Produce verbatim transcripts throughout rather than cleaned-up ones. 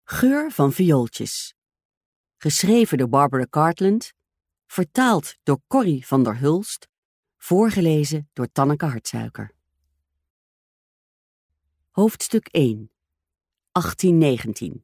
Geur van viooltjes. Geschreven door Barbara Cartland, vertaald door Corrie van der Hulst, voorgelezen door Tanneke Hartsuiker. Hoofdstuk één. achttien negentien.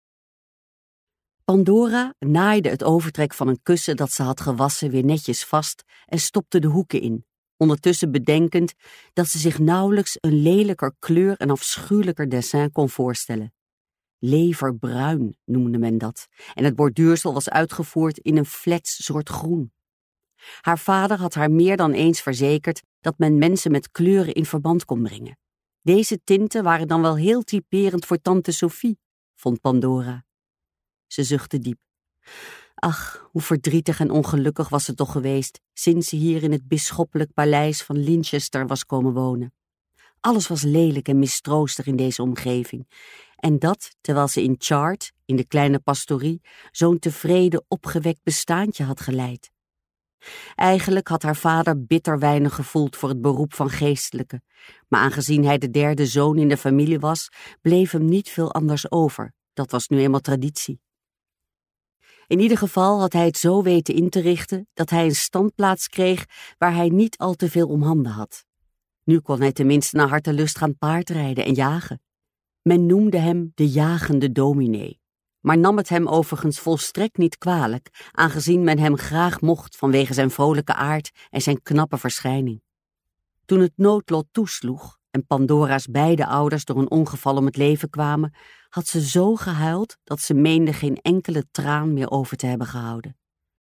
Pandora naaide het overtrek van een kussen dat ze had gewassen weer netjes vast en stopte de hoeken in, ondertussen bedenkend dat ze zich nauwelijks een lelijker kleur en afschuwelijker dessin kon voorstellen. Leverbruin noemde men dat, en het borduursel was uitgevoerd in een flets soort groen. Haar vader had haar meer dan eens verzekerd dat men mensen met kleuren in verband kon brengen. Deze tinten waren dan wel heel typerend voor tante Sophie, vond Pandora. Ze zuchtte diep. Ach, hoe verdrietig en ongelukkig was ze toch geweest, sinds ze hier in het bisschoppelijk paleis van Linchester was komen wonen. Alles was lelijk en mistroostig in deze omgeving, en dat terwijl ze in Chart, in de kleine pastorie, zo'n tevreden, opgewekt bestaantje had geleid. Eigenlijk had haar vader bitter weinig gevoeld voor het beroep van geestelijke, maar aangezien hij de derde zoon in de familie was, bleef hem niet veel anders over. Dat was nu eenmaal traditie. In ieder geval had hij het zo weten in te richten dat hij een standplaats kreeg waar hij niet al te veel om handen had. Nu kon hij tenminste naar hartelust gaan paardrijden en jagen. Men noemde hem de jagende dominee, maar nam het hem overigens volstrekt niet kwalijk, aangezien men hem graag mocht vanwege zijn vrolijke aard en zijn knappe verschijning. Toen het noodlot toesloeg en Pandora's beide ouders door een ongeval om het leven kwamen, had ze zo gehuild dat ze meende geen enkele traan meer over te hebben gehouden.